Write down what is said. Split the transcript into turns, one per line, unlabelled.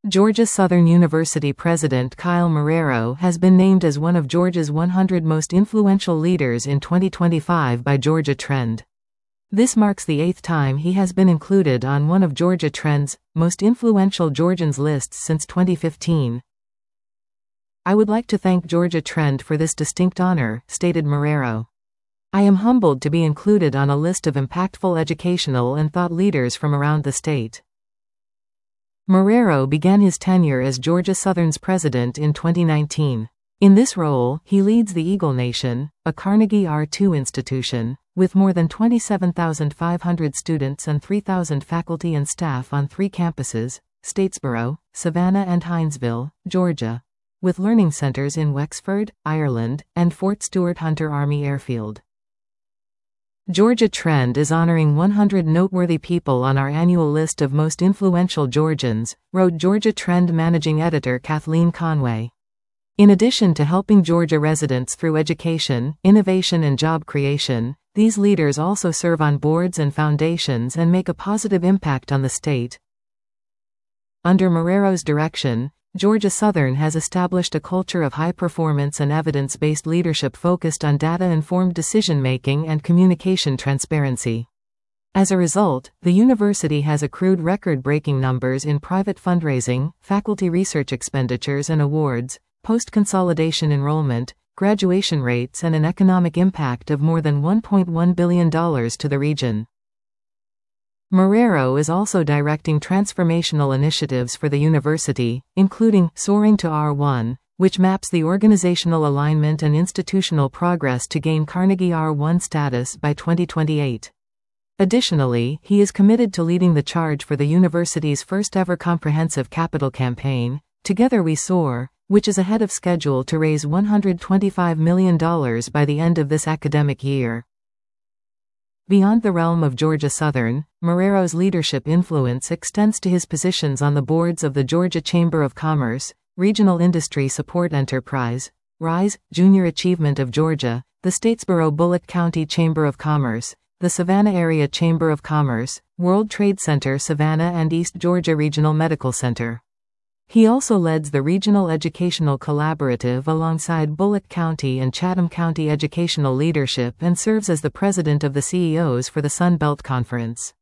Georgia Southern University President Kyle Marrero has been named as one of Georgia's 100 most influential leaders in 2025 by Georgia Trend. This marks the 8th time he has been included on one of Georgia Trend's most influential Georgians lists since 2015. "I would like to thank Georgia Trend for this distinct honor," stated Marrero. "I am humbled to be included on a list of impactful educational and thought leaders from around the state." Marrero began his tenure as Georgia Southern's president in 2019. In this role, he leads the Eagle Nation, a Carnegie R2 institution, with more than 27,500 students and 3,000 faculty and staff on 3 campuses, Statesboro, Savannah and Hinesville, Georgia, with learning centers in Wexford, Ireland, and Fort Stewart Hunter Army Airfield. Georgia Trend is honoring 100 noteworthy people on our annual list of most influential Georgians, wrote Georgia Trend managing editor Kathleen Conway. In addition to helping Georgia residents through education, innovation and job creation, these leaders also serve on boards and foundations and make a positive impact on the state. Under Marrero's direction, Georgia Southern has established a culture of high performance and evidence-based leadership focused on data-informed decision-making and communication transparency. As a result, the university has accrued record-breaking numbers in private fundraising, faculty research expenditures and awards, post-consolidation enrollment, graduation rates and an economic impact of more than $1.1 billion to the region. Marrero is also directing transformational initiatives for the university, including Soaring to R1, which maps the organizational alignment and institutional progress to gain Carnegie R1 status by 2028. Additionally, he is committed to leading the charge for the university's first-ever comprehensive capital campaign, Together We Soar, which is ahead of schedule to raise $125 million by the end of this academic year. Beyond the realm of Georgia Southern, Marrero's leadership influence extends to his positions on the boards of the Georgia Chamber of Commerce, Regional Industry Support Enterprise, RISE, Junior Achievement of Georgia, the Statesboro-Bullock County Chamber of Commerce, the Savannah Area Chamber of Commerce, World Trade Center Savannah and East Georgia Regional Medical Center. He also leads the Regional Educational Collaborative alongside Bullock County and Chatham County educational leadership and serves as the president of the CEOs for the Sun Belt Conference.